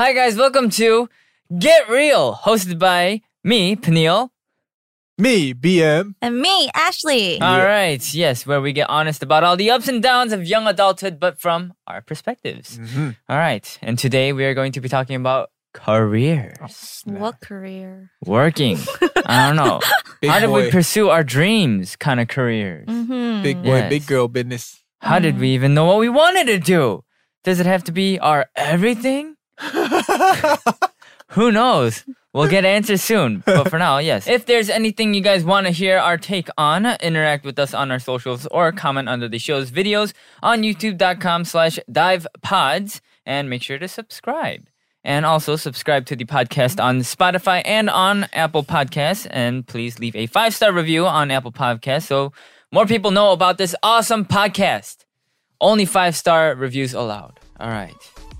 Hi guys, welcome to Get Real, hosted by me, Peniel. Me, BM. And me, Ashley. All right, yes, where we get honest about all the ups and downs of young adulthood, but from our perspectives. All right, and today we are going to be talking about careers. What career? Working. I don't know. Big How did we boy. pursue our dreams kind of careers? Big boy, Yes. big girl business. How did we even know what we wanted to do? Does it have to be our everything? Who knows? We'll get answers soon. But for now, yes. If there's anything you guys want to hear our take on, interact with us on our socials or comment under the show's videos on youtube.com/divepods and make sure to subscribe. And also subscribe to the podcast on Spotify and on Apple Podcasts. And please leave a 5-star review on Apple Podcasts so more people know about this awesome podcast. Only 5-star reviews allowed. All right.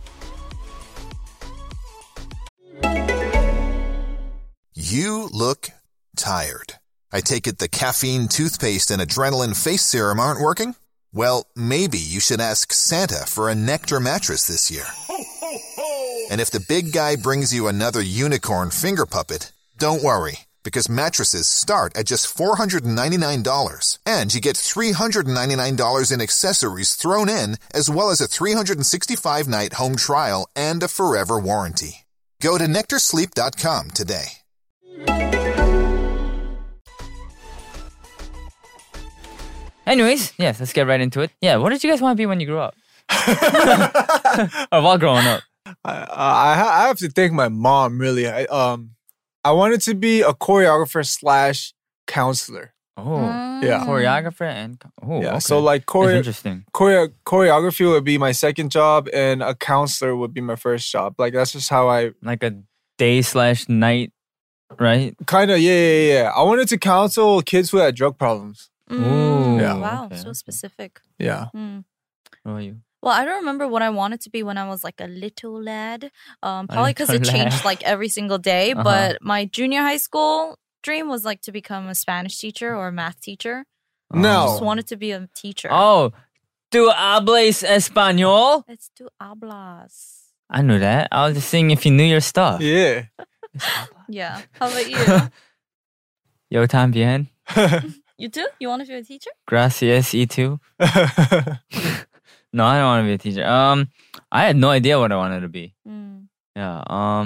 You look tired. I take it the caffeine, toothpaste, and adrenaline face serum aren't working? Well, maybe you should ask Santa for a Nectar mattress this year. And if the big guy brings you another unicorn finger puppet, don't worry, because mattresses start at just $499. And you get $399 in accessories thrown in, as well as a 365-night home trial and a forever warranty. Go to NectarSleep.com today. Anyways, yes, let's get right into it. Yeah, what did you guys want to be when you grew up? Or while growing up? I have to thank my mom, really. I wanted to be a choreographer / counselor. Oh, Yeah. choreographer and... Oh, Yeah, okay. so like That's interesting. choreography would be my second job and a counselor would be my first job. Like, that's just how I Like a day/night, right? kind of, yeah. I wanted to counsel kids who had drug problems. Ooh, Yeah. Wow, okay. so specific. Yeah. Mm. What about you? Well, I don't remember what I wanted to be when I was like a little lad. Probably because it little changed lad. like every single day. Uh-huh. But my junior high school dream was like to become a Spanish teacher or a math teacher. No. Just wanted to be a teacher. Oh, ¿tú hablas español? It's tu hablas. I knew that. I was just seeing if you knew your stuff. Yeah. Yeah. How about you? Yo también. You too? You want to be a teacher? Gracias, y tú? No, I don't want to be a teacher. I had no idea what I wanted to be. Mm. Yeah.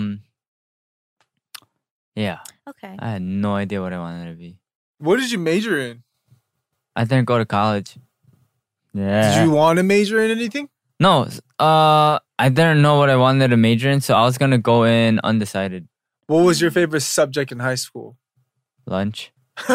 Yeah. Okay. I had no idea what I wanted to be. What did you major in? I didn't go to college. Yeah. Did you want to major in anything? No. I didn't know what I wanted to major in, so I was gonna go in undecided. What was your favorite subject in high school? Lunch.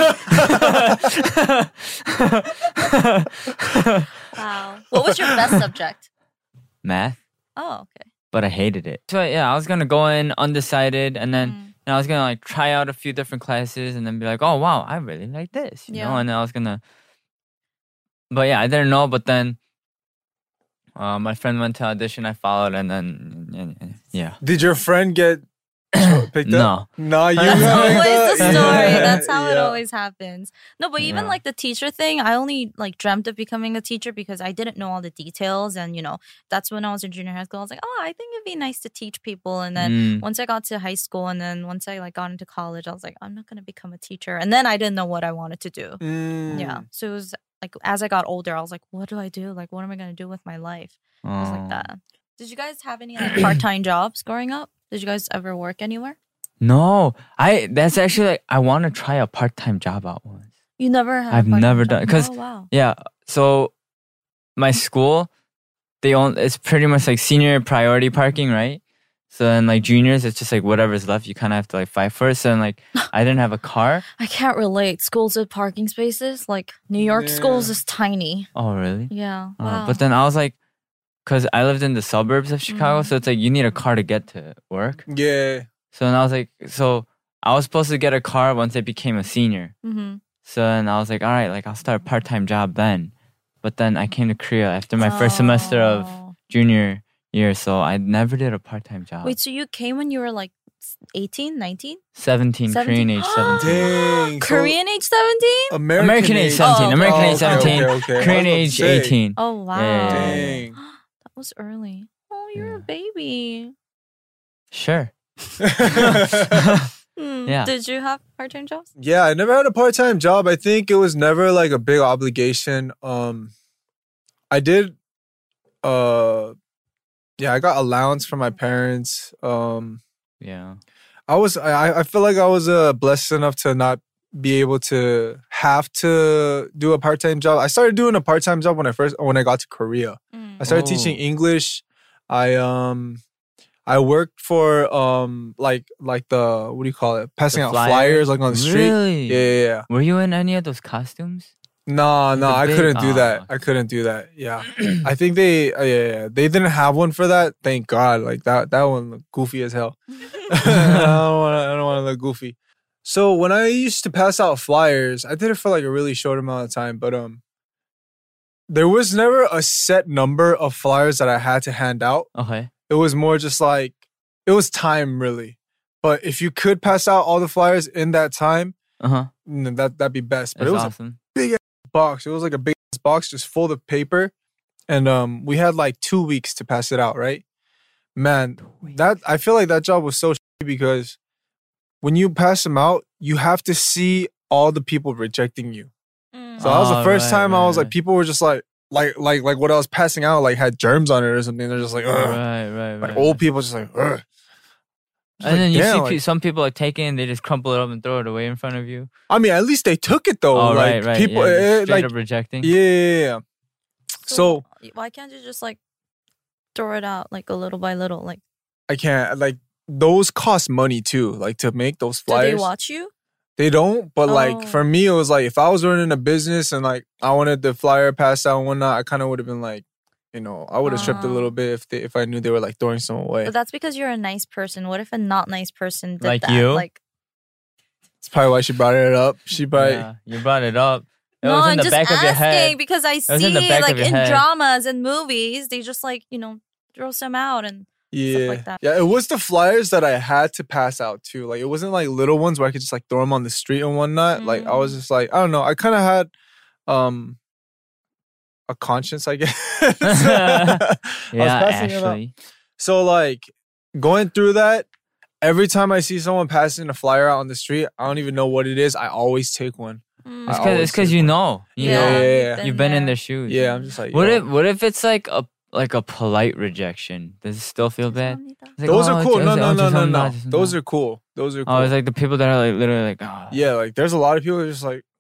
Wow. What was your best subject? Math. Oh, okay. But I hated it. So yeah, I was gonna go in undecided, and then I was gonna like try out a few different classes, and then be like, oh wow, I really like this, you know. Yeah. And then I was gonna, but yeah, I didn't know. But then, my friend went to audition. I followed, and then yeah. Did your friend get picked No. up? No, you That's got Always picked the up? story. That's how it Yeah. always happens. No, but even Yeah. like the teacher thing, I only like dreamt of becoming a teacher because I didn't know all the details. And, you know, that's when I was in junior high school. I was like, oh, I think it'd be nice to teach people. And then once I got to high school and then once I like got into college, I was like, I'm not going to become a teacher. And then I didn't know what I wanted to do. Mm. Yeah. So it was like, as I got older, I was like, what do I do? Like, what am I going to do with my life? It was like that. Did you guys have any like part-time jobs growing up? Did you guys ever work anywhere? No, that's actually like I want to try a part-time job out once. You never had a I've part-time never job? done because Oh, wow. yeah. So my school, it's pretty much like senior priority parking, right? So then like juniors, it's just like whatever's left, you kind of have to like fight for it. So then like I didn't have a car. I can't relate. Schools with parking spaces, like New York Yeah. schools is tiny. Oh really? Yeah. Wow. But then I was like, because I lived in the suburbs of Chicago, Mm. so it's like you need a car to get to work. Yeah. So then I was like, so I was supposed to get a car once I became a senior. Mm-hmm. So then I was like, all right, like I'll start a part-time job then. But then I came to Korea after my first semester of junior year, so I never did a part-time job. Wait, so you came when you were like 18, 19? 17, 17? Korean age 17. Dang. so Korean age 17? American age 17. Oh, American okay, age 17. okay. Korean I was age about to say. 18. Oh, wow. Yeah. Dang. That was early. Oh, you're a Yeah. baby. Sure. Yeah. Did you have part-time jobs? Yeah, I never had a part-time job. I think it was never like a big obligation. I did I got allowance from my parents. Yeah. I feel like I was blessed enough to not be able to have to do a part-time job. I started doing a part-time job when I got to Korea. I started teaching English. I worked for like the, what do you call it? Passing out flyers like on the street. Really? Yeah. Were you in any of those costumes? No, I couldn't do that. I couldn't do that. Yeah. I think they didn't have one for that. Thank God. Like that one looked goofy as hell. I don't want to look goofy. So when I used to pass out flyers, I did it for like a really short amount of time, but there was never a set number of flyers that I had to hand out. Okay. It was more just like, it was time really. But if you could pass out all the flyers in that time, that'd be best. But That's it was awesome. a big box. It was like a big box just full of paper. And we had like 2 weeks to pass it out, right? Man, I feel like that job was so shitty because when you pass them out, you have to see all the people rejecting you. So that was the first time I was like, people were just like what I was passing out like had germs on it or something. They're just like, ugh. Right. Like old people just like, ugh. And then you see some people like take it and they just crumple it up and throw it away in front of you. I mean, at least they took it though. Oh, like right. people, Straight like up rejecting. Yeah. So why can't you just like throw it out like a little by little? Like I can't. Like those cost money too. Like to make those flyers. Do they watch you? They don't, but like for me, it was like if I was running a business and like I wanted the flyer passed out and whatnot, I kind of would have been like, I would have tripped a little bit if I knew they were like throwing some away. But that's because you're a nice person. What if a not nice person did like that? you? Like it's probably why she brought it up. She probably you brought it up. It no, was in I'm the just back of your head. asking because I see in the back like of your in head. dramas and movies, they just like throw some out and stuff like that. Yeah, it was the flyers that I had to pass out too. Like it wasn't like little ones where I could just like throw them on the street and whatnot. Like I was just like, I don't know. I kind of had a conscience, I guess. Actually. So like going through that, every time I see someone passing a flyer out on the street, I don't even know what it is. I always take one. It's because you know. Yeah. You've been in their shoes. Yeah, I'm just like, what if it's like a polite rejection? Does it still feel bad? Like, those are cool. No. Those Those are cool. Oh, it's like the people that are like literally like, yeah, like there's a lot of people that are just like,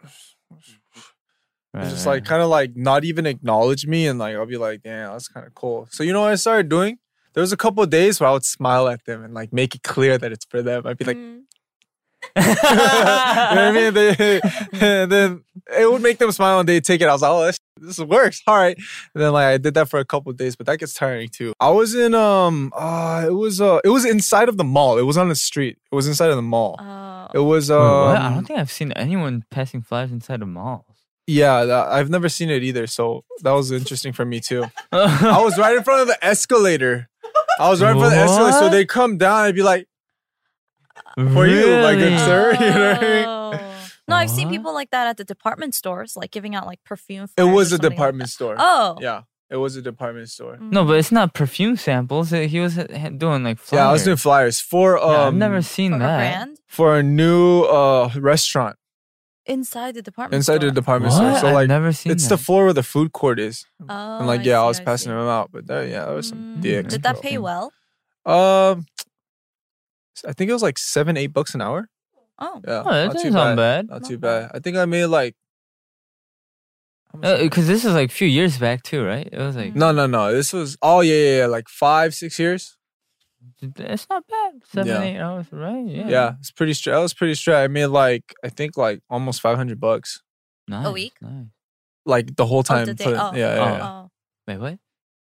like kind of like not even acknowledge me, and like I'll be like, damn, that's kind of cool. So you know what I started doing? There was a couple of days where I would smile at them and like make it clear that it's for them. I'd be like, you know what I mean? Then it would make them smile and they'd take it. I was like, oh, this works. All right. And then like I did that for a couple of days, but that gets tiring too. I was in it was inside of the mall. It was on the street. It was inside of the mall. It was Wait, what? I don't think I've seen anyone passing flyers inside of malls. Yeah, I've never seen it either, so that was interesting for me too. I was right in front of the escalator. So they come down and be like, for you, my good sir. You know what I mean? No, I've seen people like that at the department stores, like giving out like perfume. It was a department store. Oh. Yeah, it was a department store. No, but it's not perfume samples. He was doing like flyers. Yeah, I was doing flyers for I've never seen for that. a brand? For a new restaurant. Inside the department Inside store. the department What? store. So I've like never seen it's that. the floor where the food court is. Oh, And like I was passing them out. But there was some dicks. Did that pay well? I think it was like $7-8 an hour. Oh. Yeah. Oh, that not doesn't too sound bad. Not too bad. I think I made like Because this is like a few years back too, right? It was like No. This was like 5-6 years. it's not bad. 7-8 hours, right? Yeah, it's pretty straight. I was pretty straight. I made like I think like almost $500. Nice, A week? Nice. Like the whole time. The day. put it- Oh. Yeah. Wait, what?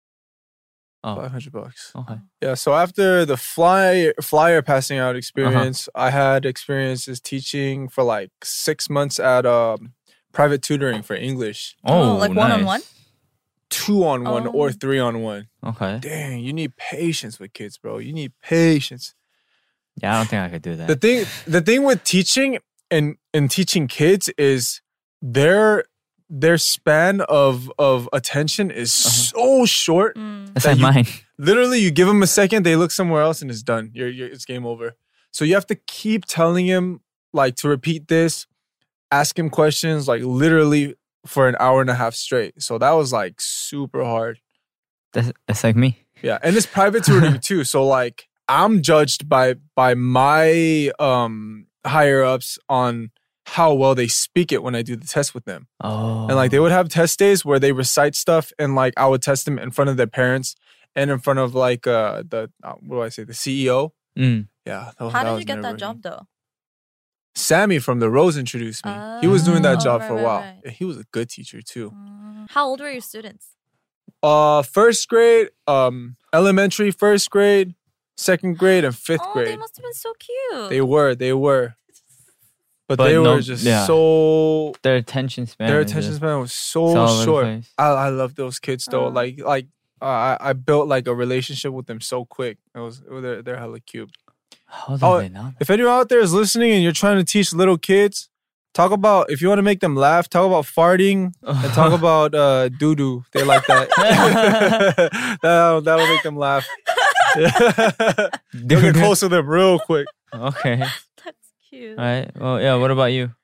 Oh, $500. okay. Yeah. So after the flyer passing out experience, I had experiences teaching for like 6 months at private tutoring for English. Oh, like one-on-one? 2-on-1 or 3-on-1. Okay. Dang, you need patience with kids, bro. You need patience. Yeah, I don't think I could do that. The thing with teaching and teaching kids is their span of attention is so short. It's like mine. Literally, you give them a second, they look somewhere else, and it's done. It's game over. So you have to keep telling him like to repeat this, ask him questions like literally for an hour and a half straight. So that was like super hard. That's like me. Yeah, and it's private tutoring too. So like I'm judged by my higher ups on how well they speak it when I do the test with them. Oh. And like they would have test days where they recite stuff, and like I would test them in front of their parents and in front of like the what do I say, the CEO. Yeah. How did you get that job though? Sammy from The Rose introduced me. He was doing that job for a while. Right. Yeah, he was a good teacher too. How old were your students? First grade, elementary, first grade, second grade, and fifth Oh, grade. they must have been so cute. They were. But they no- were just yeah. so... Their attention span. Their is attention just span was so all over the short. place. I love those kids though. I built like a relationship with them so quick. They're hella cute. How do they know? If anyone out there is listening and you're trying to teach little kids, talk about, if you want to make them laugh, talk about farting and talk about doo-doo. They like that. That'll make them laugh. They'll get close to them real quick. Okay. That's cute. All right. Well, yeah. What about you?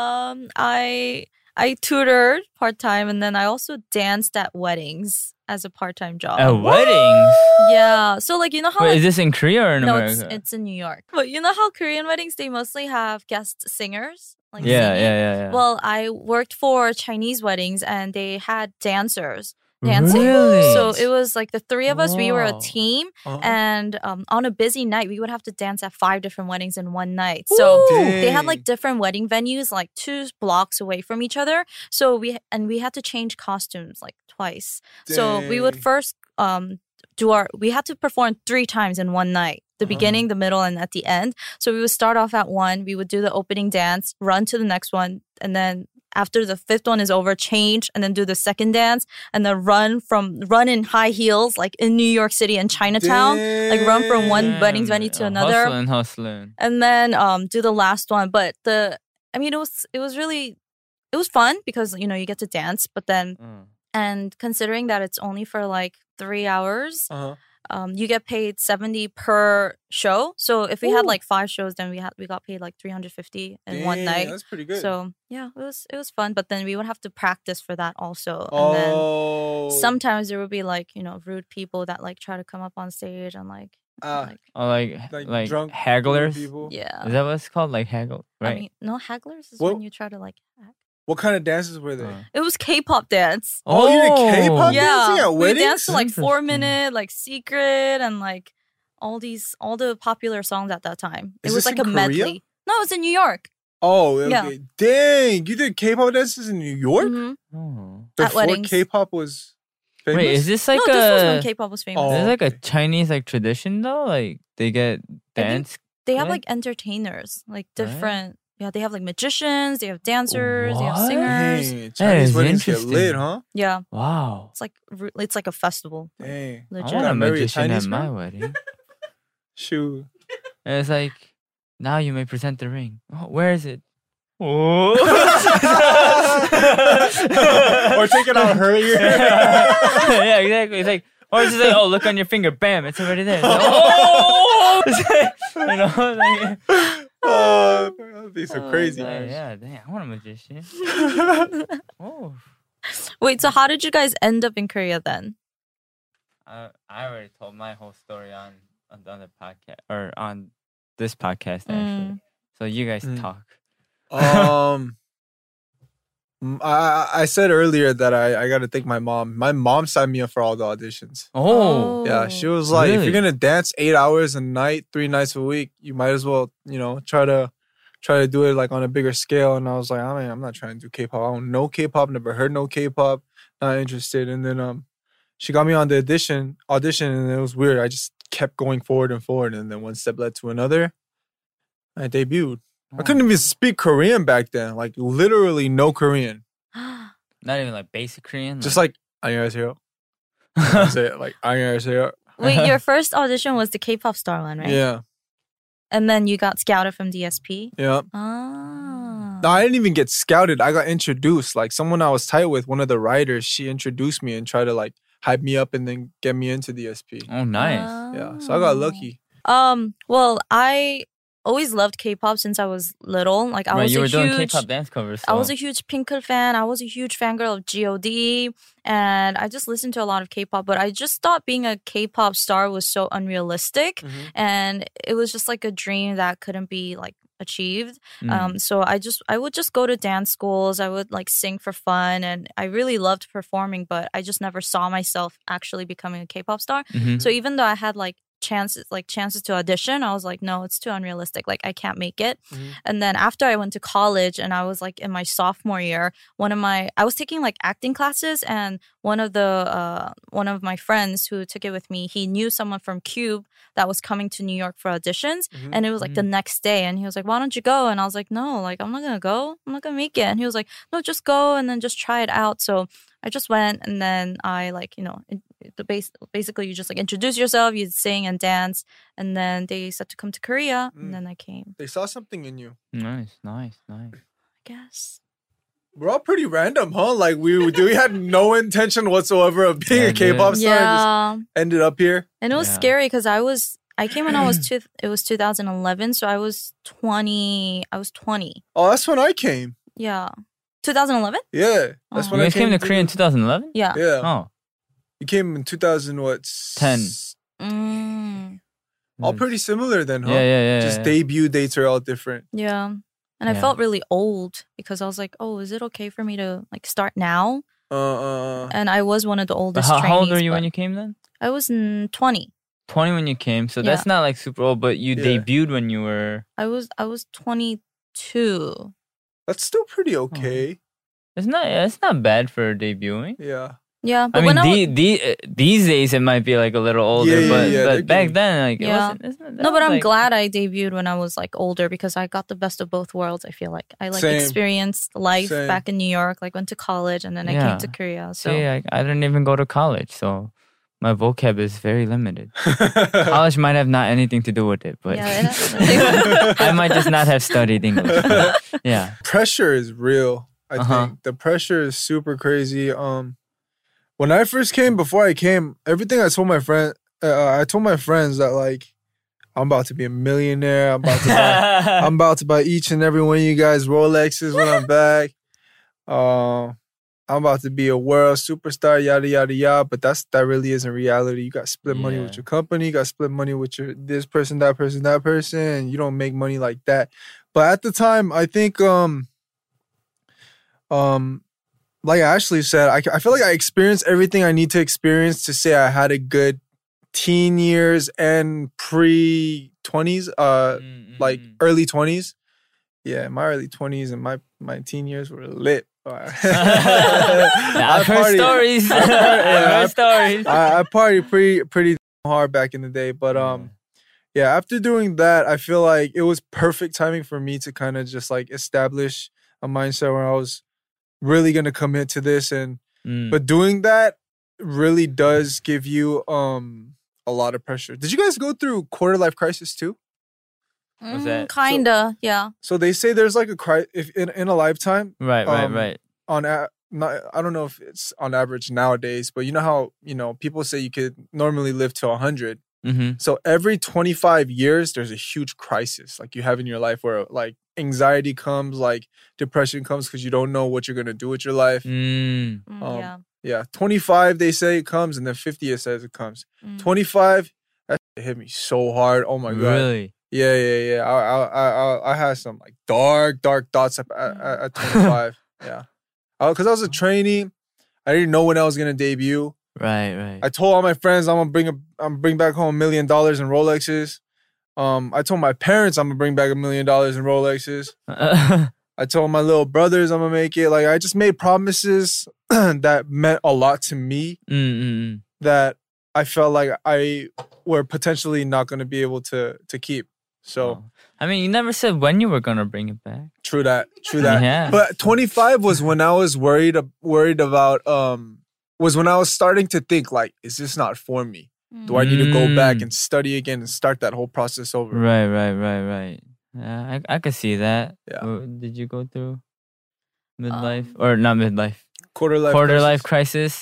I tutored part-time, and then I also danced at weddings as a part-time job. At weddings. Yeah. So like, you know how Wait, like, is this in Korea or in no, America? it's in New York. But you know how Korean weddings, they mostly have guest singers? Like yeah, singing? yeah. Well, I worked for Chinese weddings, and they had dancers dancing. Really? So it was like the three of us, we were a Wow. team. Uh-huh. And on a busy night, we would have to dance at 5 different weddings in one night. So they had like different wedding venues, like 2 blocks away from each other. So we had to change costumes like twice. So we would Dang. first we had to perform 3 times in one night. The beginning, the middle, and at the end. So we would start off at one. We would do the opening dance, run to the next one, and then after the 5th one is over, change, and then do the second dance, and then run in high heels, like in New York City and Chinatown, like run from one wedding venue to another, Hustling. and then do the last one. But it was fun because you get to dance, but then and considering that it's only for like 3 hours. You get paid $70 per show. So if we had like 5 shows, then we got paid like $350 in one night. That's pretty good. So yeah, it was fun. But then we would have to practice for that also. And then sometimes there would be like rude people that like try to come up on stage and like like drunk hagglers. people. yeah. Is that what it's called? Like haggle, right? I mean, no, hagglers is What- when you try to like hack. What kind of dances were they? It was K-pop dance. Oh, you did K-pop Yeah, dancing at we weddings? danced to like 4 Interesting. minute, like Secret, and like all the popular songs at that time. Is It was this like in a medley. Korea? No, it was in New York. Oh, okay. Yeah. Dang. You did K-pop dances in New York? Mhm. Oh. At Before weddings. K-pop was famous? Wait, is this like No, this was when a? K-pop was famous. Oh. Is this like a okay. Chinese like tradition though? Like they get dance. They have Right? like entertainers, like Right? different. Yeah, they have like magicians. They have dancers. They have What? singers. Dang, That Chinese is weddings get interesting. lit, huh? Yeah, Wow. it's like a festival. Dang. I Legit. want a Gotta marry a magician at Chinese my girl? wedding. Shoot. And it's like, now you may present the ring. Oh, where is it? Oh. Or take it out her ear. Yeah, exactly. It's like, or it's just like, oh, look on your finger, bam, it's already there. It's like, oh, like, Oh, that would be so crazy. yeah, dang, I want a magician. Oh, Wait, so how did you guys end up in Korea then? I already told my whole story on the podcast or on this podcast actually. So you guys talk. I said earlier that I got to thank my mom. My mom signed me up for all the auditions. Oh, Yeah, she was like, if Really? you're gonna dance 8 hours a night, 3 nights a week, you might as well, try to do it like on a bigger scale. And I was like, I'm not trying to do K-pop. I don't know K-pop, never heard no K-pop, not interested. And then she got me on the audition, and it was weird. I just kept going forward, and then one step led to another. I debuted. I couldn't even speak Korean back then, like literally no Korean. not even like basic Korean. Just like 안녕하세요. That's it. Like 안녕하세요. Wait, your first audition was the K-pop star one, right? Yeah. And then you got scouted from DSP. Yeah. Ah. No, I didn't even get scouted. I got introduced. Like someone I was tight with, one of the writers, she introduced me and tried to like hype me up and then get me into the SP. Oh, nice. Yeah, so I got lucky. Well, I always loved K-pop since I was little. Like I Right, was you a were doing huge K-pop dance covers. I was so- a huge Pinkle fan. I was a huge fangirl of G.O.D. And I just listened to a lot of K-pop. But I just thought being a K-pop star was so unrealistic. And it was just like a dream that couldn't be like achieved. So I would just go to dance schools. I would like sing for fun. And I really loved performing. But I just never saw myself actually becoming a K-pop star. So even though I had like chances to audition, I was like, no, it's too unrealistic. Like I can't make it. And then after I went to college and I was like in my sophomore year, I was taking like acting classes, and one of my friends who took it with me, he knew someone from Cube that was coming to New York for auditions, and it was like the next day, and he was like, why don't you go? And I was like, no, like I'm not gonna go, I'm not gonna make it. And he was like, no, just go and then just try it out. So I just went, and then I like, basically you just like introduce yourself, you sing and dance, and then they said to come to Korea, and then I came. They saw something in you. Nice. I guess. We're all pretty random, huh? Like we had no intention whatsoever of being a K-pop star. Yeah, And just ended up here. and it was scary because I came when I was it was 2011, so I was 20. Oh, that's when I came. Yeah, 2011. Yeah, that's Oh. when You I guys came to Korea in the- 2011? Yeah. Yeah, Oh. you came in 10. All pretty similar then, huh? Yeah. Just debut dates are all different. Yeah. And I Yeah. felt really old because I was like, oh, is it okay for me to like start now? And I was one of the But oldest how old were trainees, you when but you came then? I was 20. 20 when you came, so that's not like super old, but you Yeah. debuted when you were... I was 22. That's still pretty okay. It's not bad for debuting. Yeah. Yeah, I but mean, when I these days it might be like a little older, Yeah, but they're back getting- then, like, Yeah. it wasn't. no, but I'm glad I debuted when I was like older because I got the best of both worlds. I feel like I like Same. experienced life Same. back in New York, like went to college, and then I Yeah. came to Korea. So See, I didn't even go to college, so my vocab is very limited. College might have not anything to do with it, but yeah, I might just not have studied English. But yeah. Pressure is real. I think the pressure is super crazy. When I first came, before I came, everything I told my friends that like I'm about to be a millionaire. I'm about to buy each and every one of you guys Rolexes when I'm back. I'm about to be a world superstar, yada yada yada. But that really isn't reality. You got split money with your company. You got split money with your this person, that person, that person. And you don't make money like that. But at the time, I think like Ashley said, I feel like I experienced everything I need to experience to say I had a good teen years and pre-20s, like early 20s. Yeah, my early 20s and my teen years were lit. I've heard stories. I've heard stories. I partied pretty hard back in the day, but yeah, after doing that, I feel like it was perfect timing for me to kind of just like establish a mindset where I was really gonna commit to this, and but doing that really does give you a lot of pressure. Did you guys go through quarter life crisis too? What's that? Kinda, yeah. So they say there's like a if in a lifetime, Right. I don't know if it's on average nowadays, but you know how people say you could normally live to 100. Mm-hmm. So every 25 years, there's a huge crisis like you have in your life where like anxiety comes, like depression comes because you don't know what you're gonna do with your life. Yeah. Yeah, 25 they say it comes, and then 50 it says it comes. 25, that shit hit me so hard. Oh my god. Really? Yeah. I had some like dark thoughts at 25. Yeah, because I was a trainee. I didn't know when I was gonna debut. Right. I told all my friends I'm gonna bring back home $1 million in Rolexes. I told my parents I'm gonna bring back $1 million in Rolexes. I told my little brothers I'm gonna make it. Like I just made promises that meant a lot to me that I felt like I were potentially not gonna be able to keep. So I mean, you never said when you were gonna bring it back. True that. Yeah. But 25 was when I was worried about was when I was starting to think like, is this not for me? Do I need to go back and study again and start that whole process over? Right. Yeah, I could see that. Yeah. Did you go through midlife or not midlife? Quarter life Crisis.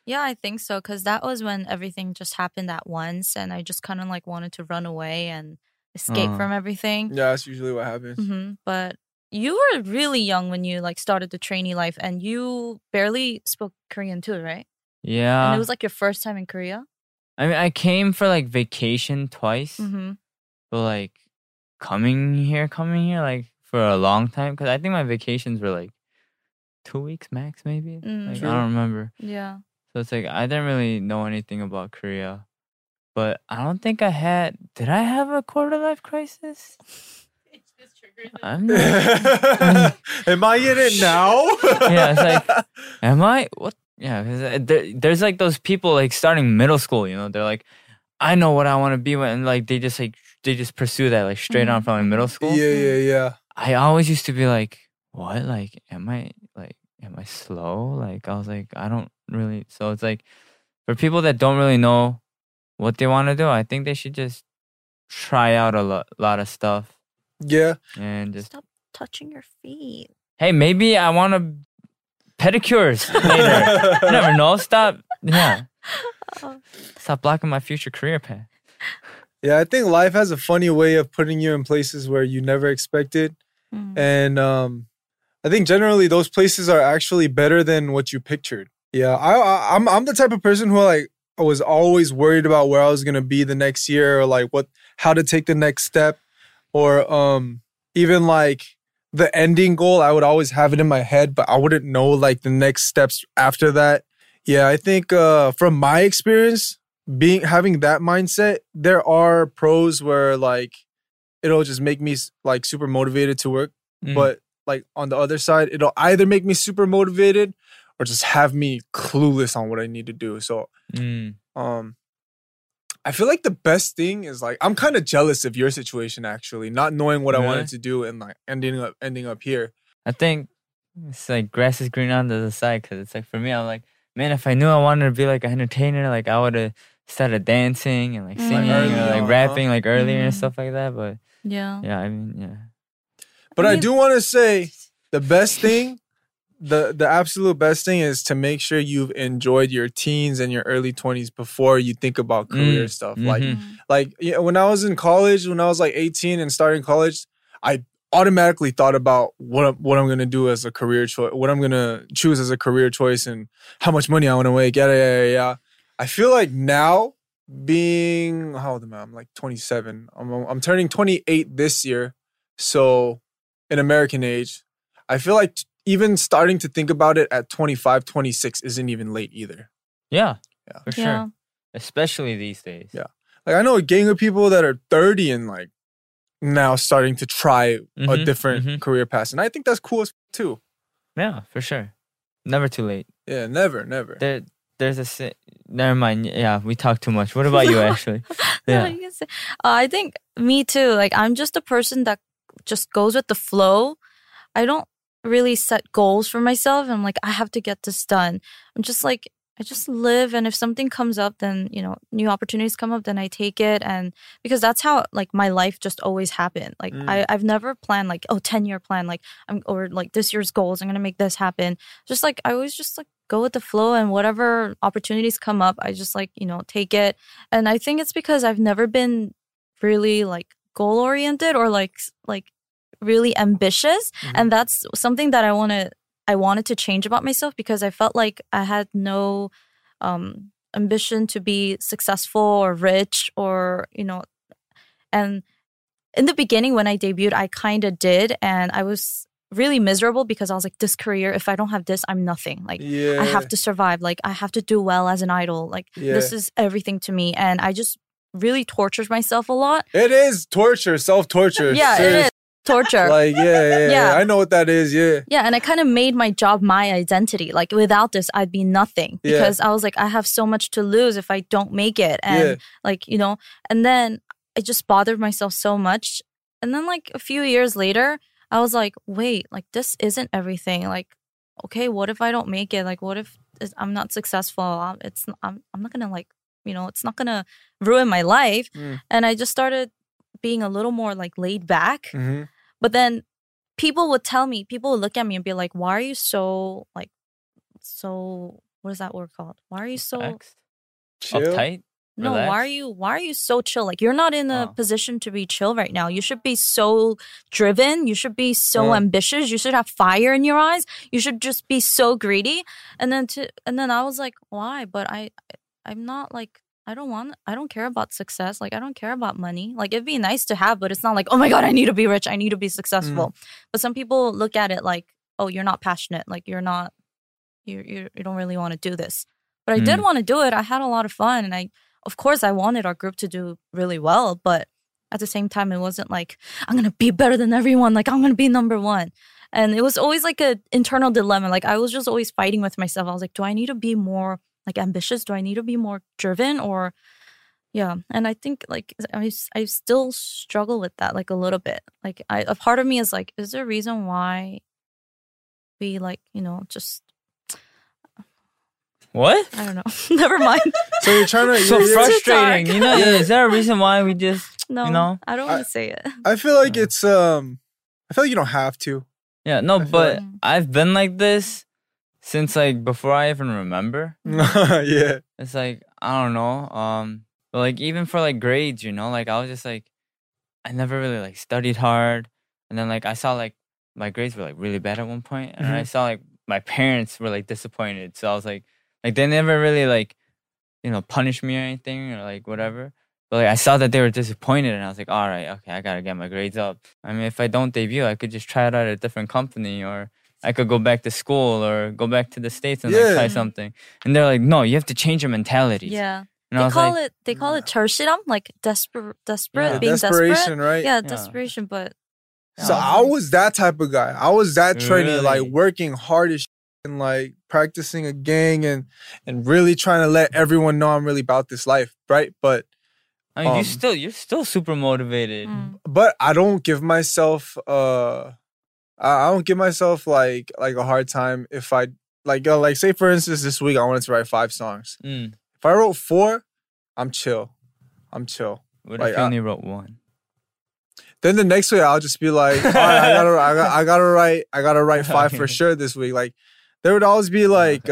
Yeah, I think so. Because that was when everything just happened at once. And I just kind of like wanted to run away and escape from everything. Yeah, that's usually what happens. But you were really young when you like started the trainee life. And you barely spoke Korean too, right? Yeah. And it was like your first time in Korea? I mean, I came for like vacation twice. But like coming here like for a long time. Because I think my vacations were like 2 weeks max maybe. Like, I don't remember. Yeah. So it's like I didn't really know anything about Korea. But I don't think I had... Did I have a quarter life crisis? I'm not... Am I in it now? Yeah, it's like, am I? What? Yeah, because there's like those people like starting middle school, you know? They're like, I know what I want to be when... And like they just pursue that like straight on from middle school. Yeah. I always used to be like, what? Like, am I slow? Like, I was like, I don't really... So it's like, for people that don't really know what they want to do, I think they should just try out a lot of stuff. Yeah. And just... Stop touching your feet. Hey, maybe I want to pedicures later. You never know. Stop blocking my future career path. Yeah, I think life has a funny way of putting you in places where you never expected. And I think generally those places are actually better than what you pictured. Yeah, I'm the type of person who like I was always worried about where I was gonna be the next year, or like how to take the next step, or even like the ending goal. I would always have it in my head, but I wouldn't know like the next steps after that. Yeah, I think from my experience, having that mindset, there are pros where like it'll just make me like super motivated to work, but like on the other side, it'll either make me super motivated or just have me clueless on what I need to do. So, I feel like the best thing is like, I'm kind of jealous of your situation actually, not knowing what I wanted to do and like ending up here. I think it's like grass is green on the other side, because it's like for me, I'm like, man, if I knew I wanted to be like an entertainer, like I would have started dancing and like singing or like rapping like earlier and stuff like that. But yeah, I mean, yeah. But I do want to say the best thing, the absolute best thing is to make sure you've enjoyed your teens and your early 20s before you think about career stuff. Like when I was in college, when I was like 18 and starting college, I automatically thought about what I'm going to do as a career choice, what I'm going to choose as a career choice, and how much money I want to make. Yeah. I feel like now how old am I? I'm like 27. I'm turning 28 this year. So in American age, I feel like even starting to think about it at 25, 26 isn't even late either. Yeah. For sure. Especially these days. Yeah. Like I know a gang of people that are 30 and like now starting to try a different career path. And I think that's cool too. Yeah, for sure. Never too late. Yeah, never. There's never mind. Yeah, we talk too much. What about you, Ashley? Yeah. I think me too. Like I'm just a person that just goes with the flow. I don't really set goals for myself. I'm like, I have to get this done. I'm just like, I just live, and if something comes up, then, you know, new opportunities come up, then I take it. And because that's how like my life just always happened. Like I've never planned like, 10-year plan, like or like this year's goals, I'm going to make this happen. Just like, I always just like go with the flow, and whatever opportunities come up, I just like, you know, take it. And I think it's because I've never been really like goal oriented or like really ambitious. And that's something that I wanted to change about myself, because I felt like I had no ambition to be successful or rich, or, you know, and in the beginning when I debuted, I kind of did, and I was really miserable because I was like, this career, if I don't have this, I'm nothing. Like I have to survive. Like I have to do well as an idol. Like this is everything to me. And I just really tortured myself a lot. It is torture, self-torture. Yeah, seriously. It is. Torture. Like, yeah. I know what that is, yeah. Yeah, and I kind of made my job my identity. Like, without this, I'd be nothing. Because I was like, I have so much to lose if I don't make it. And, like, you know, and then I just bothered myself so much. And then, like, a few years later, I was like, wait, like, this isn't everything. Like, okay, what if I don't make it? Like, what if I'm not successful? I'm not going to, like, you know, it's not going to ruin my life. And I just started being a little more, like, laid back. But then people would look at me and be like, why are you so, what what is that word called? Why are you so Relaxed? Chill. Uptight? no? Relaxed? Why are you so chill? Like you're not in a position to be chill right now. You should be so driven. You should be so ambitious. You should have fire in your eyes. You should just be so greedy. And then I was like, why? But I'm not like. I don't care about success. Like, I don't care about money. Like, it'd be nice to have, but it's not like, oh my God, I need to be rich. I need to be successful. But some people look at it like, oh, you're not passionate. Like, you don't really want to do this. But I did want to do it. I had a lot of fun. And of course, I wanted our group to do really well. But at the same time, it wasn't like, I'm going to be better than everyone. Like, I'm going to be number one. And it was always like an internal dilemma. Like, I was just always fighting with myself. I was like, do I need to be more like ambitious? Do I need to be more driven? Or yeah. And I think like I still struggle with that like a little bit. Like a part of me is like, is there a reason why we like, just What? I don't know. Never mind. So you're trying to So you're- frustrating. Is there a reason why we just No, I don't want to say it. I feel like it's I feel like you don't have to. Yeah, no, feel but like- I've been like this since like before I even remember. Yeah. It's like I don't know. But like even for like grades, like I was just like I never really like studied hard, and then like I saw like my grades were like really bad at one point, and I saw like my parents were like disappointed. So I was like they never really like punish me or anything or like whatever. But like I saw that they were disappointed, and I was like, all right, okay, I gotta get my grades up. I mean, if I don't debut, I could just try it out at a different company, or I could go back to school or go back to the States and like try something. And they're like, no, you have to change your mentality. Yeah. And I was like, They call it 절실함, like desperate, Yeah. being Desperation, desperate. right? Yeah, desperation. But So I was that type of guy. I was that trainee, like Really? working hard as and like practicing a gang and really trying to let everyone know I'm really about this life, right? But I mean, you're still super motivated. but I don't give myself I don't give myself like a hard time if I like say for instance this week I wanted to write 5 songs. If I wrote 4, I'm chill. What Like, if you only wrote 1? Then the next week I'll just be like, all right, I gotta write 5 for sure this week. Like there would always be like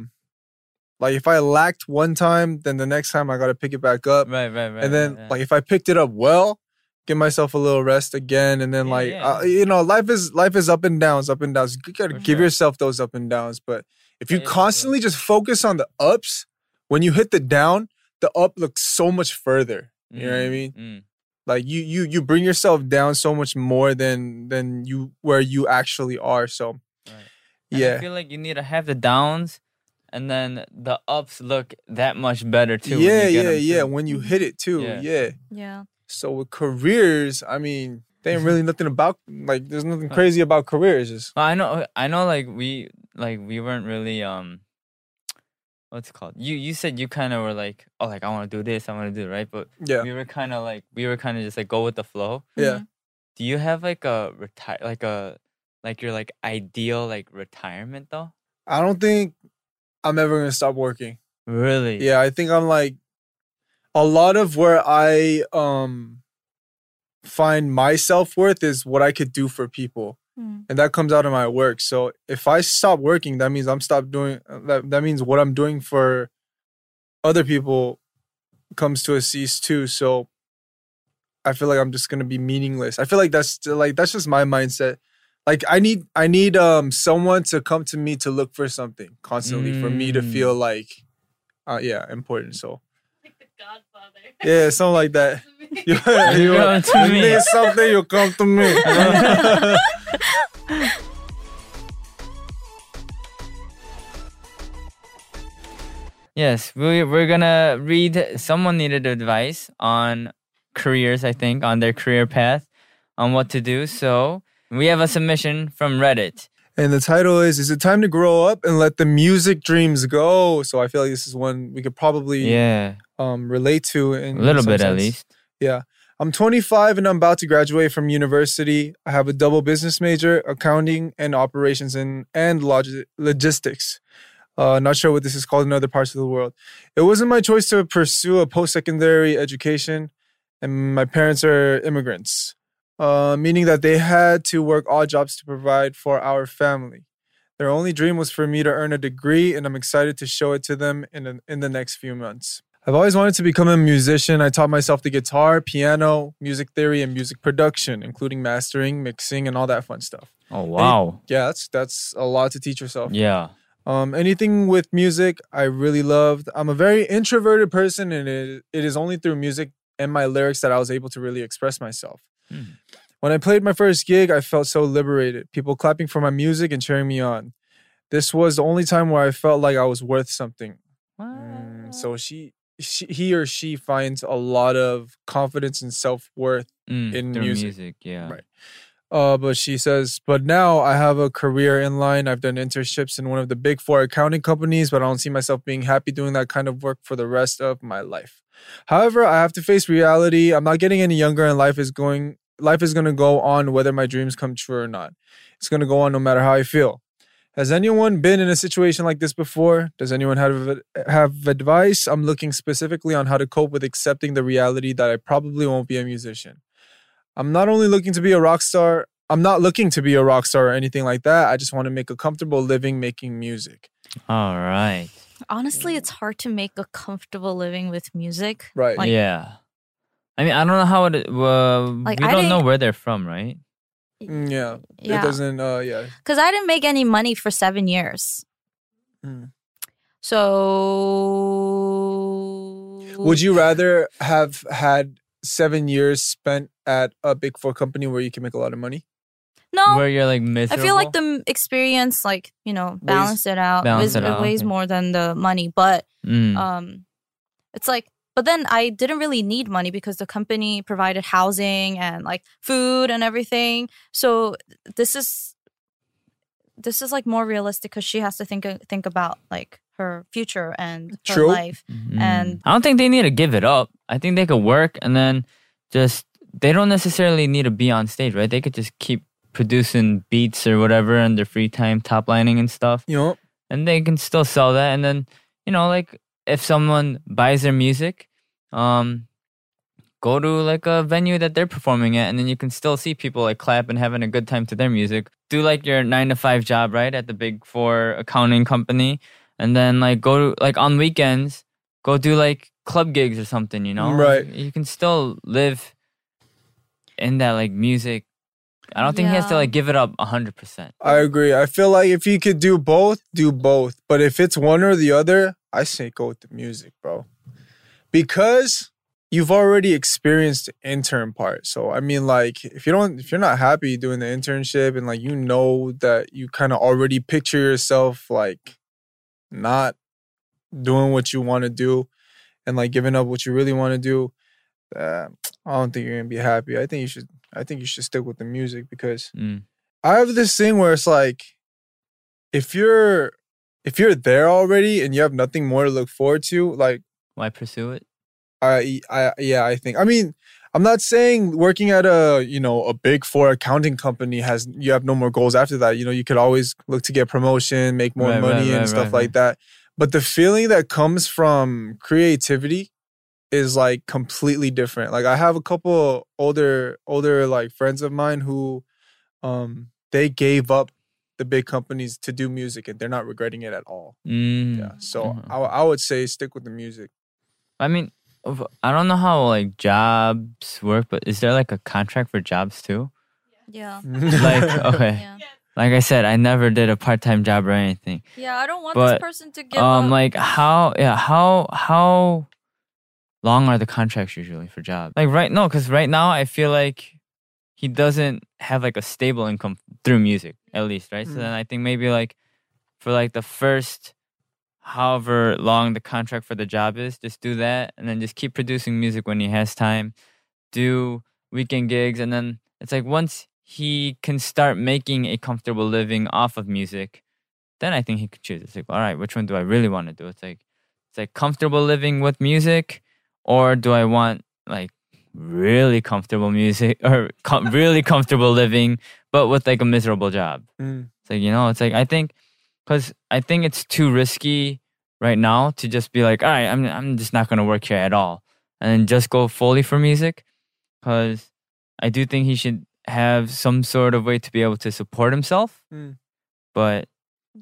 if I lacked one time, then the next time I gotta pick it back up. Right. And then like if I picked it up well, give myself a little rest again, and then life is up and downs. You gotta give yourself those up and downs. But if you constantly just focus on the ups, when you hit the down, the up looks so much further. You know what I mean? Like you bring yourself down so much more than you where you actually are. So And I feel like you need to have the downs, and then the ups look that much better too. Yeah. When you hit it too, yeah. So with careers, I mean, there ain't really nothing about like there's nothing crazy about careers. Just I know. Like we weren't really what's it called? You said you kind of were like, oh, like I want to do this, I want to do it, right? But yeah, we were kind of just like go with the flow. yeah. Do you have like a your like ideal like retirement though? I don't think I'm ever gonna stop working. Really? Yeah, I think I'm like a lot of where I find my self-worth is what I could do for people. And that comes out of my work. So if I stop working, that means I'm stopped doing that means what I'm doing for other people comes to a cease too. So I feel like I'm just gonna be meaningless. I feel like that's just my mindset. Like I need someone to come to me to look for something constantly for me to feel like important. So Like the Godfather. yeah, something like that. You come to you me. need something, you come to me. Yes, we're gonna read. Someone needed advice on careers, I think, on their career path, on what to do. So we have a submission from Reddit. And the title is it time to grow up and let the music dreams go? So I feel like this is one we could probably relate to in A little some bit, at sense. least. Yeah. I'm 25 and I'm about to graduate from university. I have a double business major, accounting and operations and logistics. Not sure what this is called in other parts of the world. It wasn't my choice to pursue a post-secondary education, and my parents are immigrants, meaning that they had to work odd jobs to provide for our family. Their only dream was for me to earn a degree, and I'm excited to show it to them in the next few months. I've always wanted to become a musician. I taught myself the guitar, piano, music theory, and music production, including mastering, mixing, and all that fun stuff. Oh, wow. Yeah, that's a lot to teach yourself. Yeah. Anything with music, I really loved. I'm a very introverted person, and it is only through music and my lyrics that I was able to really express myself. When I played my first gig, I felt so liberated. People clapping for my music and cheering me on. This was the only time where I felt like I was worth something. So he or she finds a lot of confidence and self-worth in music. Yeah. Right. But she says, but now I have a career in line. I've done internships in one of the big 4 accounting companies, but I don't see myself being happy doing that kind of work for the rest of my life. However, I have to face reality. I'm not getting any younger, and life is going to go on whether my dreams come true or not. It's going to go on no matter how I feel. Has anyone been in a situation like this before? Does anyone have advice? I'm looking specifically on how to cope with accepting the reality that I probably won't be a musician. I'm not looking to be a rock star or anything like that. I just want to make a comfortable living making music. All right. Honestly, it's hard to make a comfortable living with music. Right. Yeah. I mean, I don't know how it. We don't know where they're from, right? Yeah. It doesn't. Because I didn't make any money for 7 years. So, would you rather have had 7 years spent at a big 4 company where you can make a lot of money? No. Where you're like miserable? I feel like the experience, like, balanced it out. It weighs more than the money. But it's like, but then I didn't really need money because the company provided housing and like food and everything. So this is like more realistic because she has to think about like her future and her life. And I don't think they need to give it up. I think they could work and then they don't necessarily need to be on stage, right? They could just keep producing beats or whatever in their free time, top lining and stuff. Yep. And they can still sell that. And then, like if someone buys their music, go to like a venue that they're performing at, and then you can still see people like clap and having a good time to their music. Do like your 9-to-5 job, right? At the big 4 accounting company. And then like go to like on weekends, go do like club gigs or something, Right. Like, you can still live in that like music. I don't think he has to like give it up 100%. I agree. I feel like if you could do both, do both. But if it's one or the other, I say go with the music, bro. Because you've already experienced the intern part. So I mean, like, if you're not happy doing the internship and like that you kind of already picture yourself like not doing what you want to do and like giving up what you really want to do, I don't think you're gonna be happy. I think you should stick with the music because I have this thing where it's like if you're there already and you have nothing more to look forward to, like, why pursue it? I think. I mean, I'm not saying working at a big 4 accounting company you have no more goals after that. You could always look to get promotion, make more money and stuff like that. But the feeling that comes from creativity is like completely different. Like I have a couple older like friends of mine who they gave up the big companies to do music and they're not regretting it at all. Yeah. So I would say stick with the music. I mean, I don't know how like jobs work, but is there like a contract for jobs too? Yeah. Like, okay. Yeah. Like I said, I never did a part-time job or anything. Yeah, I don't want this person to give up. Like how long are the contracts usually for jobs? Like because right now I feel like he doesn't have like a stable income through music, at least, right? So then I think maybe like for like the first however long the contract for the job is, just do that and then just keep producing music when he has time. Do weekend gigs, and then it's like once he can start making a comfortable living off of music, then I think he could choose. It's like, all right, which one do I really want to do? It's like comfortable living with music, or do I want like really comfortable music or really comfortable living, but with like a miserable job? It's like, it's like I think it's too risky right now to just be like, all right, I'm just not gonna work here at all, and then just go fully for music, because I do think he should have some sort of way to be able to support himself. But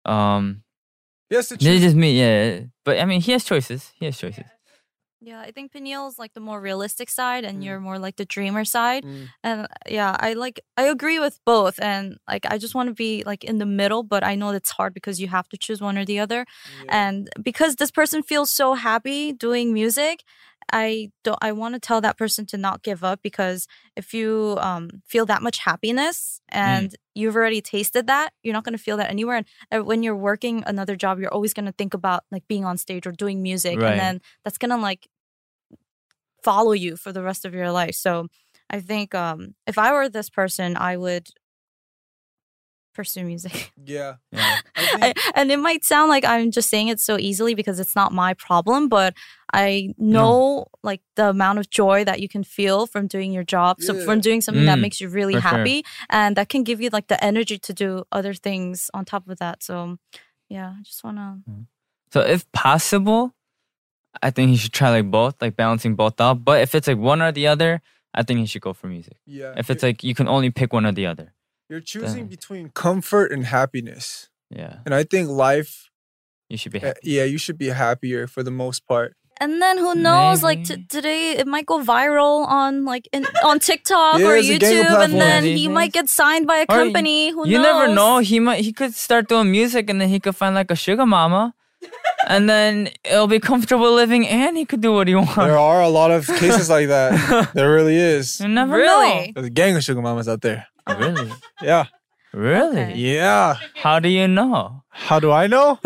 Yes, to They choose. just me, yeah. But I mean, he has choices. Yeah, I think Peniel's like the more realistic side, and you're more like the dreamer side. And yeah, I agree with both, and like I just want to be like in the middle, but I know it's hard because you have to choose one or the other. And because this person feels so happy doing music, I want to tell that person to not give up, because if you feel that much happiness and you've already tasted that, you're not going to feel that anywhere. And when you're working another job, you're always going to think about like being on stage or doing music, Right. and then that's going to like follow you for the rest of your life. So I think if I were this person, I would pursue music. Yeah. Yeah. And it might sound like I'm just saying it so easily because it's not my problem, but I know like the amount of joy that you can feel from doing your job, so from doing something that makes you really for sure. happy, and that can give you like the energy to do other things on top of that. So yeah, I just want to... So if possible, I think he should try like both, like balancing both out. But if it's like one or the other, I think he should go for music. Yeah. If it's like you can only pick one or the other. You're choosing between comfort and happiness. Yeah. And I think life, You should be happy. you should be happier for the most part. And then who knows? Like Maybe. today, it might go viral on like on TikTok Yeah, or it's a gang of YouTube, and platforms. then These he days. might get signed by a Or company. Who you knows? never know. He could start doing music and then he could find like a sugar mama. And then it'll be comfortable living and he could do what he wants. There are a lot of cases like that. There really is. You never Really? There's a gang of sugar mamas out there. know. Really? Yeah. Really? Okay. Yeah. How do you know? How do I know?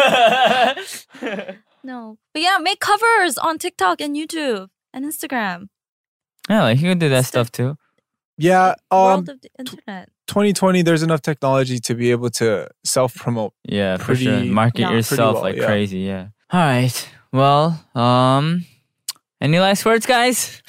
No. But yeah, make covers on TikTok and YouTube and Instagram. Yeah, like he could do that stuff too. Yeah. World of the internet. 2020, there's enough technology to be able to self-promote. Yeah, for Pretty- sure. Market yeah. yourself Pretty well, like yeah. crazy, yeah. All right. Well, any last words, guys?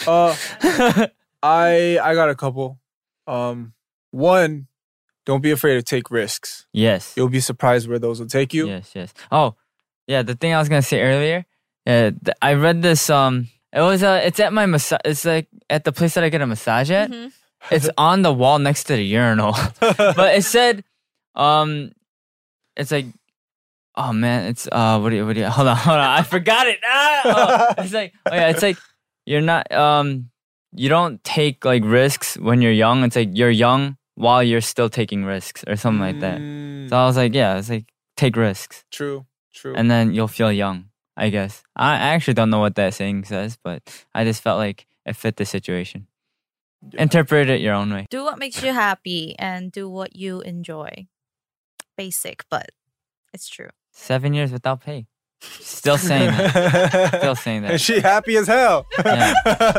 I got a couple. One, don't be afraid to take risks. Yes. You'll be surprised where those will take you. Yes. Oh, yeah. The thing I was gonna say earlier. I read this. It's at my massage. It's like at the place that I get a massage at. Mm-hmm. It's on the wall next to the urinal. But it said, it's like, oh man, it's what do you? Hold on. I forgot it. It's like you're not. You don't take like risks when you're young. It's like you're young while you're still taking risks or something like that. So I was like, yeah, it's like take risks True. and then you'll feel young, I guess. I actually don't know what that saying says, but I just felt like it fit the situation. Yeah. Interpret it your own way. Do what makes you happy and do what you enjoy. Basic, but it's true. 7 years without pay. Still saying that. Still saying that. And she happy as hell. Yeah.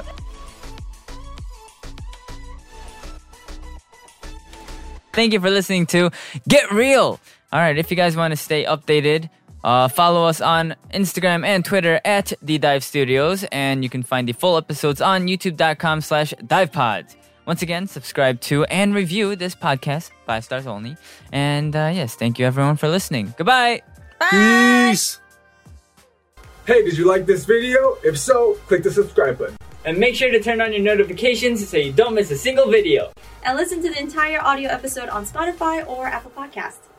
Thank you for listening to Get Real. All right, if you guys want to stay updated, follow us on Instagram and Twitter at The Dive Studios, and you can find the full episodes on youtube.com/divepods. Once again, subscribe to and review this podcast, 5 stars only. And yes, thank you everyone for listening. Goodbye. Peace. Hey, did you like this video? If so, click the subscribe button. And make sure to turn on your notifications so you don't miss a single video. And listen to the entire audio episode on Spotify or Apple Podcasts.